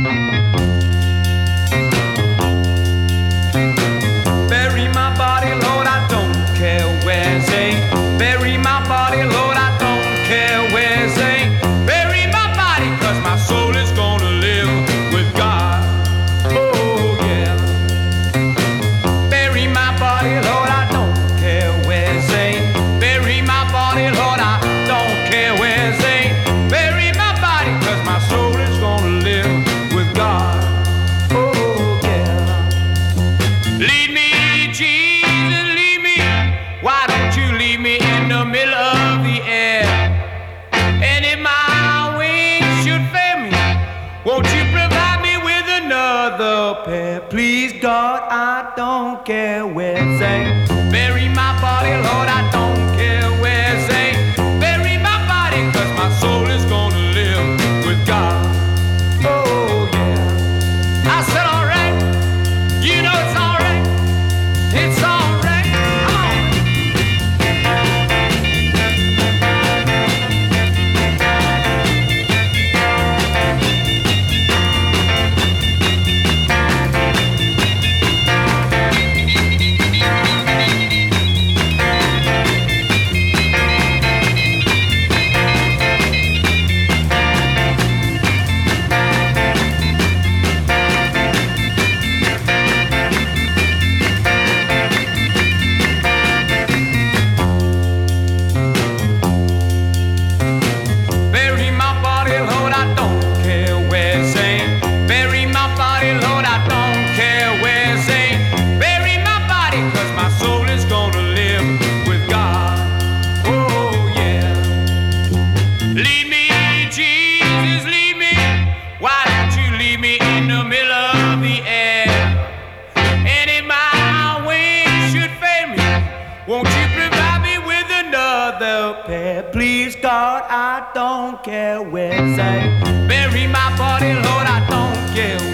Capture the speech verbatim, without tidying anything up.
Bury my body, Lord, I don't care where they bury my body, Lord, I don't care where they bury my body, 'cause my soul is gonna live with God. Oh yeah. Bury my body, Lord, I don't care where they bury my body, Lord, I don't care where they bury my body, 'cause my soul is gonna live with God. Oh yeah. Lead me, Jesus, lead me. Why don't you leave me in the middle of the air? And if my wings should fail me, won't you provide me with another pair? Please, God, I don't care where they bury my body, Lord, I don't care where they bury my body, 'cause my soul is gonna live with God. Oh yeah. I said all right. You know it's all right. It's all right. Come on. Bury my body, Lord, I don't care where they bury my body, Lord, I don't care where they bury my body, 'cause my soul is gonna live with God. Oh yeah. Lead me, Jesus, lead me. Why don't you leave me in the middle of the air? And if my wings should fail me, won't you provide me with another pair? Please, God, I don't care where they bury my body, Lord, I don't care